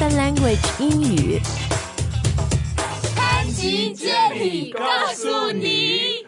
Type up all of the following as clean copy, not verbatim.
Spoken Language 英语。 潘吉接力告诉你。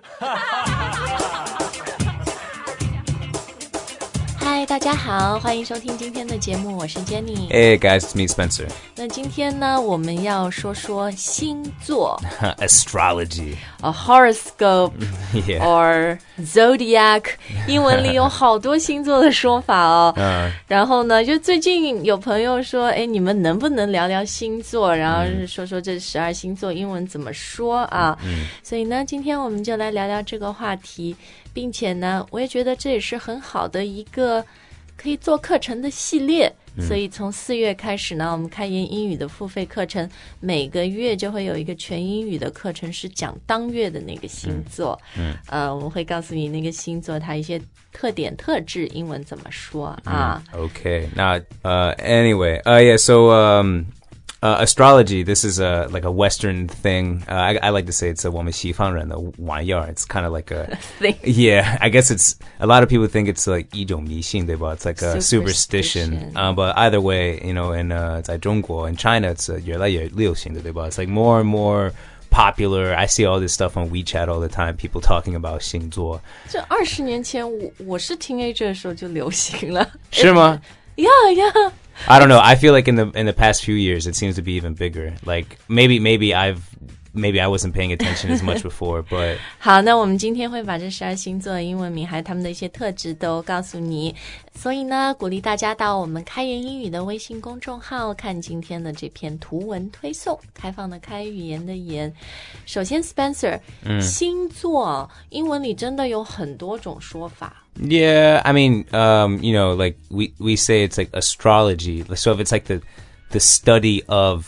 嗨，大家好，欢迎收听今天的节目，我是 Jenny。 Hey guys, it's me, Spencer. 那今天呢，我们要说说星座 Astrology. A horoscope Yeah. or zodiac 英文里有好多星座的说法哦。然后呢，就最近有朋友说，哎，你们能不能聊聊星座，然后是说说这12星座英文怎么说啊。所以呢，今天我们就来聊聊这个话题，并且呢，我也觉得这也是很好的一个可以做课程的系列。所以从4月开始呢，我们开言英语的付费课程，每个月就会有一个全英语的课程，是讲当月的那个星座。我们会告诉你那个星座它一些特点特质，英文怎么说啊。 Okay. Now, anyway, yeah. So, astrology. This is like a Western thing. I like to say it's 我们西方人的玩意儿. It's kind of like a thing. Yeah, I guess it's a lot of people think it's like 一种迷信, 对吧? It's like a superstition. But either way, you know, in 在中国 in China, it's 越来越流行的, 对吧? It's like more and more popular. I see all this stuff on WeChat all the time. People talking about 星座. 这20年前我是 teenager 的时候就流行了。 是吗? Yeah. I don't know. I feel like in the past few years, it seems to be even bigger. Like maybe I wasn't paying attention as much before, but 好，那我们今天会把这12星座的英文名还有他们的一些特质都告诉你。所以呢，鼓励大家到我们开言英语的微信公众号看今天的这篇图文推送。开放的开，语言的言。首先 Spencer，星座英文里真的有很多种说法。 yeah, I mean, you know, like we say it's like astrology. So if it's like the study of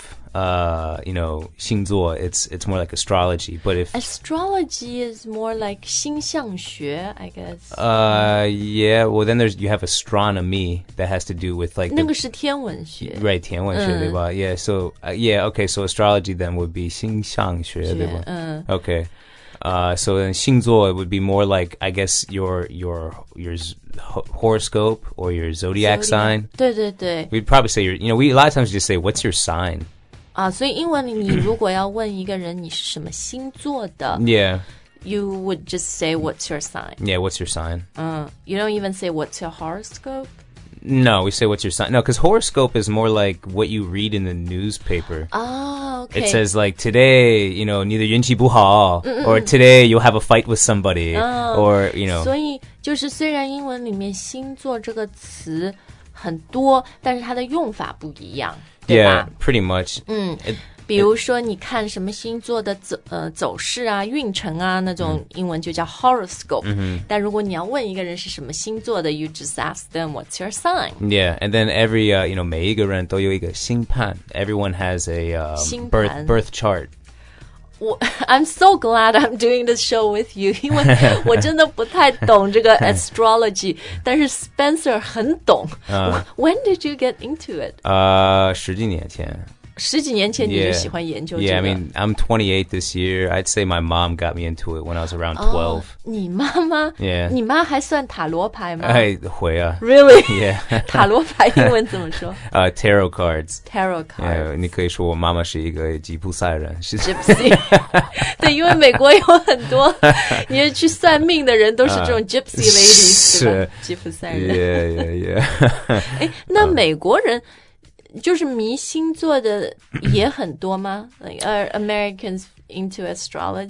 you know, 星座, it's more like astrology. But if astrology is more like 星象学 I guess. Yeah, well then you have astronomy that has to do with like 那个是天文学 right, 天文学, 对吧? Yeah, so yeah, okay, so astrology then would be 星象学, 对吧? Okay. So then 星座 would be more like, I guess, your horoscope or your zodiac sign. 对对对。 We'd probably say you know, we a lot of times just say, what's your sign? 所以英文里你如果要问一个人你是什么星座的 Yeah. You would just say what's your sign. Yeah, what's your sign? You don't even say what's your horoscope. No, we say what's your sign. No, because horoscope is more like what you read in the newspaper. Okay. It says like today, you know, 你的运气不好 or today you'll have a fight with somebody or, you know. 所以就是虽然英文里面星座这个词很多，但是它的用法不一样，对吧？ Yeah, pretty much. 比如说你看什么星座的走势啊、运程啊，那种英文就叫 horoscope。但如果你要问一个人是什么星座的 you just ask them what's your sign. Yeah, and then every you know, 每一个人都有一个星盘. Everyone has a 星盘 birth chart. I'm so glad I'm doing this show with you 因为我真的不太懂这个 astrology 但是 Spencer 很懂 When did you get into it? 十几年前十几年前你就喜欢研究这个 Yeah, I mean, I'm 28 this year. I'd say my mom got me into it when I was around 12. 你妈妈 Yeah. 你妈还算塔罗牌吗？ 会啊 Really? Yeah. 塔罗牌英文怎么说？ Tarot cards. Tarot cards. 你可以说我妈妈是一个吉普赛人 Gypsy 对，因为美国有很多你去算命的人都是这种 Gypsy ladies 对吧？吉普赛人 Yeah. 那美国人就是迷星座的也很多吗？ Like, are Americans into astrology?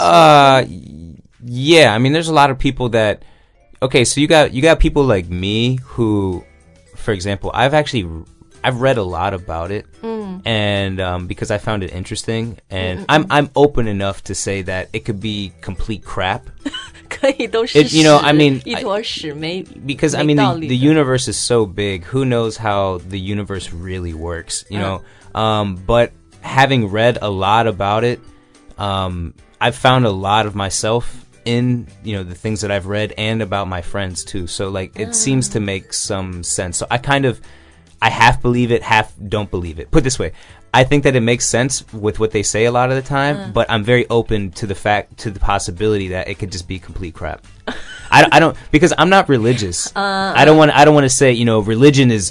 Yeah, I mean, there's a lot of people that. Okay, so you got people like me who, for example, I've read a lot about it, and because I found it interesting, and I'm open enough to say that it could be complete crap. 可以都是屎 you know, I mean, 一坨屎没 because I mean the universe is so big. Who knows how the universe really works? You know, but having read a lot about it, I've found a lot of myself in, you know, the things that I've read and about my friends too. So like it seems to make some sense. So I half believe it, half don't believe it. Put it this way, I think that it makes sense with what they say a lot of the time, but I'm very open to the possibility that it could just be complete crap. I don't because I'm not religious. I don't want to say, religion is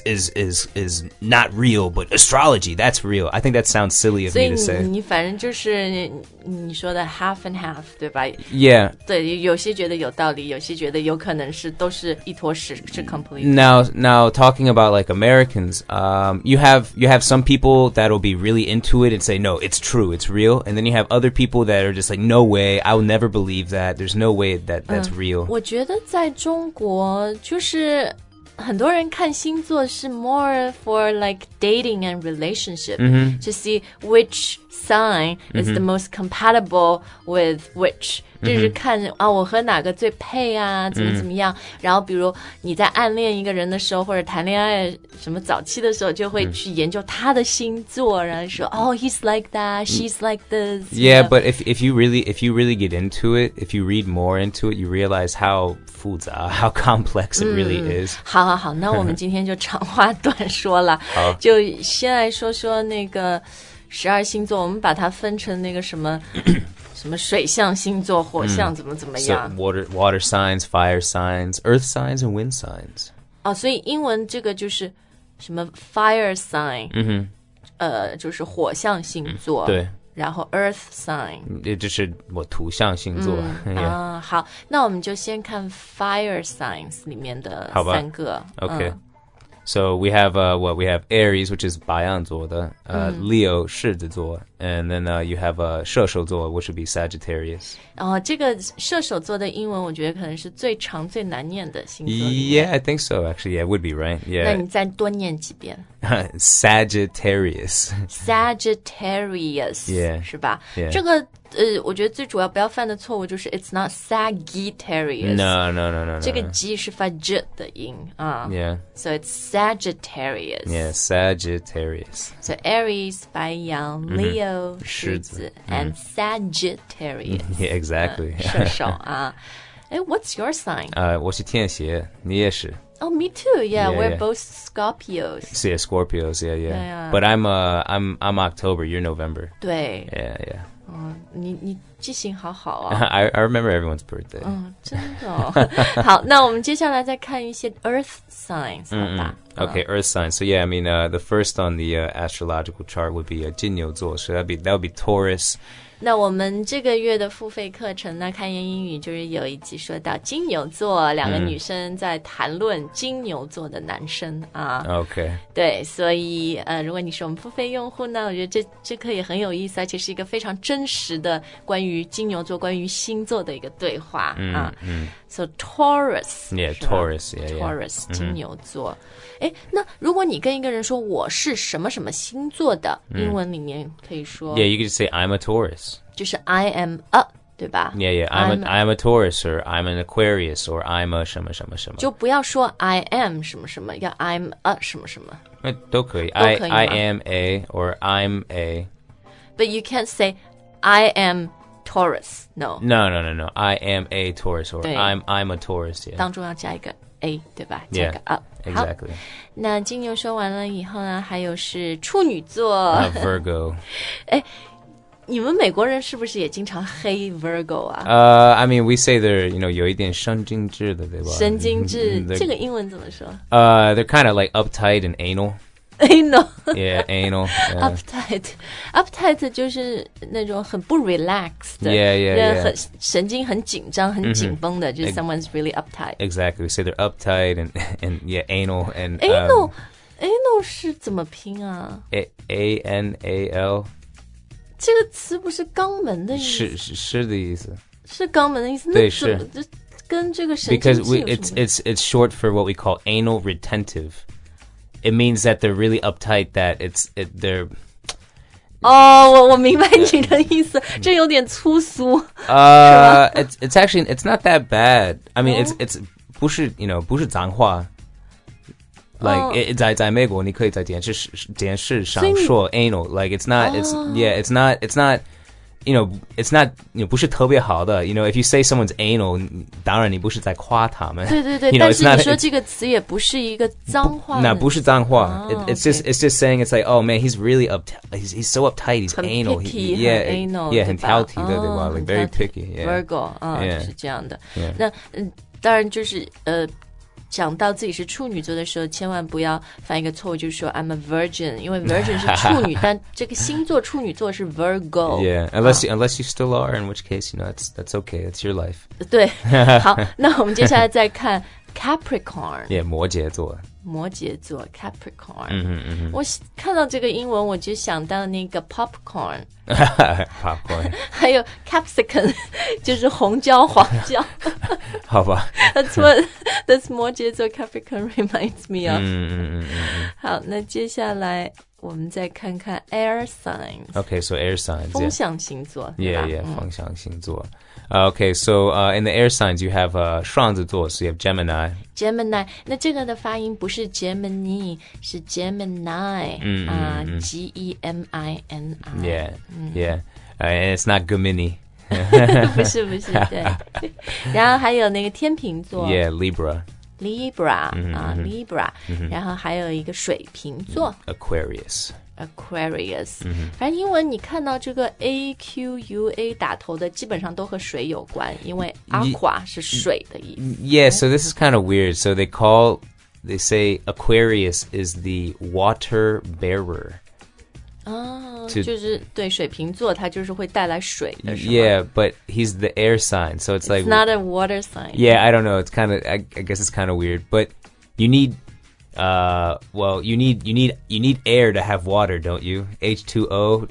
not real, but astrology that's real. I think that sounds silly of me to say. 所以你反正就是你说的 half and half 对吧 Yeah. 对，有些觉得有道理，有些觉得有可能是都是一坨屎，是 complete. Now talking about like Americans, you have some people that'll be really into it and say no, it's true, it's real, and then you have other people that are just like no way, I will never believe that. There's no way that's real. 我觉得在中国就是很多人看星座是 more for like dating and relationship to see which sign is the most compatible with which 就是看我和哪个最配啊怎么样然后比如你在暗恋一个人的时候或者谈恋爱什么早期的时候就会去研究他的星座然后说he's like that she's like this Yeah, but if you really get into it, if you read more into it, you realize how 复杂 how complex it really is. 好那我们今天就长话短说了就先来说说那个12星座我们把它分成那个什么水象星座火象怎么样 So water signs, fire signs, earth signs, and wind signs. 所以英文这个就是什么 fire sign 就是火象星座对然后 earth sign 也就是我土象星座好那我们就先看 fire signs 里面的三个 Okay. So we have we have Aries, which is 白羊座的 Leo 狮子座 and then you have 射手座 which would be Sagittarius. 这个射手座的英文我觉得可能是最长最难念的星座 Yeah, I think so actually. Yeah, it would be right. Yeah. 那你再多念几遍 Sagittarius. Sagittarius 是吧 Yeah. 这个我觉得最主要不要犯的错误就是 it's not Sagittarius No. 这个 G 是发 J 的音 Yeah. So it's Sagittarius Yeah, Sagittarius. So Aries 白羊 Leo 狮子 and Sagittarius Yeah, exactly. 射手What's your sign? 我是天蝎你也是 Oh, me too. Yeah, Yeah, we're yeah. both Scorpios. So yeah, Scorpios. Yeah. Yeah. But I'm October. You're November. 对 Yeah. 你记性好好啊 I remember everyone's birthday. 真的好那我们接下来再看一些 Earth signs 好吧 Okay, Earth signs. So yeah, I mean, the first on the astrological chart would be 金牛座. So that would be Taurus. 那我们这个月的付费课程呢看言英语就是有一集说到金牛座两个女生在谈论金牛座的男生 Okay. 对所以如果你是我们付费用户呢我觉得这课也很有意思而且是一个非常真实的关于金牛座关于星座的一个对话So Taurus Yeah, Taurus. Yeah. Taurus 金牛座那如果你跟一个人说我是什么什么星座的英文里面可以说 Yeah, you could just say I'm a Taurus. 就是 I am a 对吧 Yeah. I'm a Taurus or I'm an Aquarius or I'm a 什么什么什么就不要说 I am 什么什么要 I'm a 什么什么都可以都可以吗 I am a or I'm a But you can't say I am Taurus No I am a Taurus or 对 I'm a Taurus. Yeah. 当中要加一个 A 对吧加一个 a Exactly. 好那金牛说完了以后呢还有是处女座 Virgo. 你们美国人是不是也经常黑 Virgo 啊 I mean, we say they're, 有一点神经质的，对吧？ 神经质这个英文怎么说 they're kind of like uptight and anal. Anal Yeah, anal. Yeah. Uptight 就是那种很不 relaxed Yeah. 很神经很紧张很紧绷的就是 someone's really uptight Exactly. We say they're uptight and yeah, anal and Anal 是怎么拼啊 A-N-A-L 这个词不是肛门的意思是的意思是肛门的意思对那怎么是跟这个神经质 Because it's short for what we call anal retentive. It means that they're really uptight that they're 我明白你的意思这有点粗俗 it's actually it's not that bad. I mean it's 不是不是脏话 Like 在美国你可以在电视上说 anal like it's not it's not it's not 不是特别好的 if you say someone's anal 当然你不是在夸他们对但是你说这个词也不是一个脏话那不是脏话 it's just saying it's like oh man he's really he's so uptight he's 很 anal picky yeah 很挑剔的对吧 like very picky Virgo 就是这样的那当然就是讲到自己是处女座的时候，千万不要犯一个错误，就是说 I'm a virgin， 因为 virgin 是处女，但这个星座处女座是 Virgo。 Yeah, unless you still are, in which case, that's okay. It's your life. 对，好，那我们接下来再看 Capricorn。 Yeah, 摩羯座 Capricorn。我看到这个英文，我就想到那个 popcorn， popcorn. 还有 capsicum， 就是红椒、黄椒。 好吧。 That's 摩羯座 Capricorn reminds me of。好，那接下来我们再看看 air signs。 Okay, so air signs. 风象星座。 Yeah, 风象星座。Okay, so in the air signs you have 双子座, so you have Gemini. 那这个的发音不是 Gemini， 是 Gemini。Gemini。 Yeah. And it's not Gemini. 不是，对。然后还有那个天秤座。 Yeah, Libra. Libra。 然后还有一个水瓶座。 Aquarius。 反正英文你看到这个 AQUA 打头的基本上都和水有关，因为 aqua 是水的意思。 Yeah, so this is kind of weird. So they say Aquarius is the water bearer. 就是对水瓶座它就是会带来水的，是吗？ Yeah, but he's the air sign, so it's like not a water sign. Yeah, I don't know. It's kind of I guess it's kind of weird, but you need you need air to have water, don't you? H2O.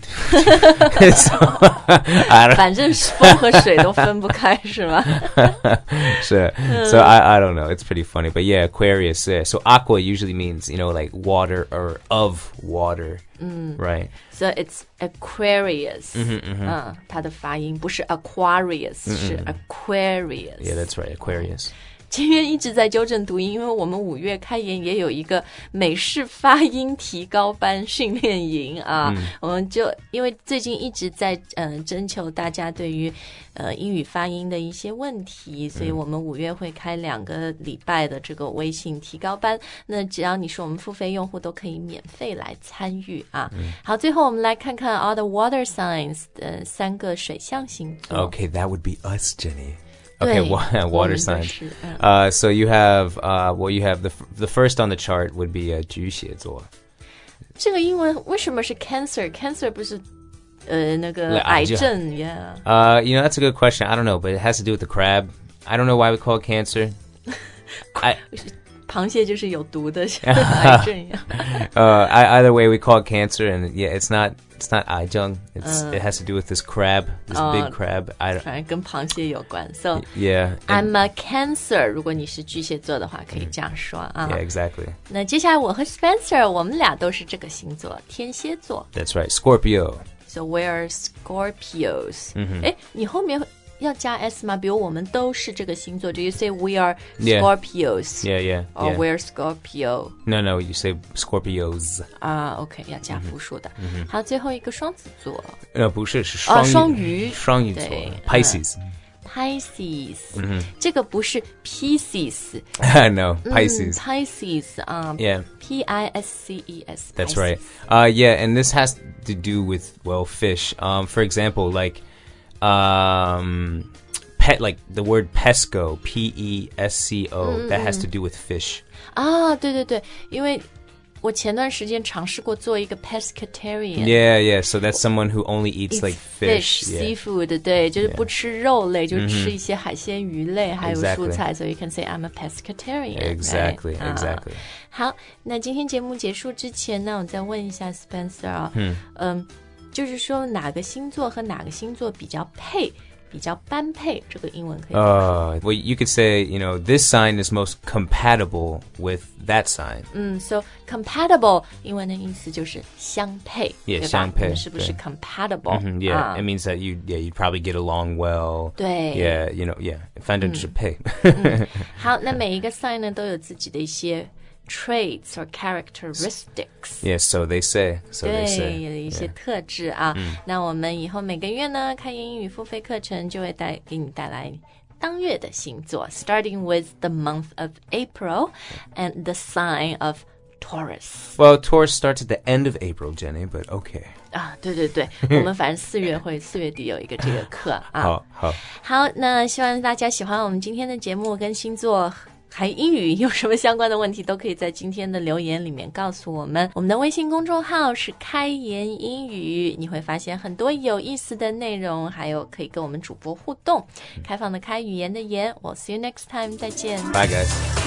反正风和水都分不开，是吗？ So I don't know. It's pretty funny, but yeah, Aquarius. So aqua usually means like water or of water, right? So it's Aquarius. 它的发音不是 Aquarius， 是 Aquarius. Yeah, that's right, Aquarius. 今天一直在纠正读音，因为我们5月开研也有一个美式发音提高班训练营啊。我们就因为最近一直在征求大家对于英语发音的一些问题，所以我们5月会开2个礼拜的这个微信提高班。那只要你是我们付费用户，都可以免费来参与啊。好，最后我们来看看 all the water signs 的3个水象星座。 Okay, that would be us, Jenny. Okay, water signs. 是 So you have you have the first on the chart would be 巨蟹座。 这个英文为什么是 cancer 不是那个癌症 yeah. That's a good question. I don't know, but it has to do with the crab. I don't know why we call it cancer. 螃蟹就是有毒的，像癌症一样。 Either way, we call it cancer, and yeah, it's not 癌症. It has to do with this crab, this big crab. 反正跟螃蟹有关。So yeah, I'm a Cancer. 如果你是巨蟹座的话，可以这样说啊。 Yeah, exactly. 那接下来我和 Spencer， 我们俩都是这个星座，天蝎座。 That's right, Scorpio. So we're Scorpios. 你后面要加 s 吗？比如我们都是这个星座， Do you say we are Scorpios? Yeah. Or we're Scorpio? No, you say Scorpios. OK, 要加复数的。好，最后一个双子座。 不是，是双鱼座 Pisces. Pisces. 这个不是 Pisces. No, Pisces. Pisces. Yeah. Pisces. That's right. Yeah, and this has to do with, fish. For example, like like the word pesco, Pesco, that has to do with fish. 对，因为我前段时间尝试过做一个 pescatarian. Yeah, so that's someone who only eats like fish, seafood. 对，就是不吃肉类，就吃一些海鲜、鱼类，还有蔬菜。So you can say I'm a pescatarian. Exactly. 好，那今天节目结束之前呢，我再问一下 Spencer 啊，就是说哪个星座和哪个星座比较配？比较般配，这个英文可以。 Well, you could say, this sign is most compatible with that sign. So compatible 英文的意思就是相配，对吧？ 相配， 是不是 compatible? Yeah, it means that you'd probably get along well. 对 Yeah, 反正就是配。 好，那每一个 sign 呢都有自己的一些traits or characteristics. Yes, so they say. 对，有一些特质啊。那我们以后每个月呢，开言英语付费课程就会给你带来当月的星座 ，starting with the month of April and the sign of Taurus. Well, Taurus starts at the end of April, Jenny, but okay. 啊，对对对，我们反正4月底有一个这个课啊。好，那希望大家喜欢我们今天的节目，跟星座还英语有什么相关的问题，都可以在今天的留言里面告诉我们。我们的微信公众号是开言英语，你会发现很多有意思的内容，还有可以跟我们主播互动。开放的开，语言的言，我 see you next time， 再见。 Bye guys.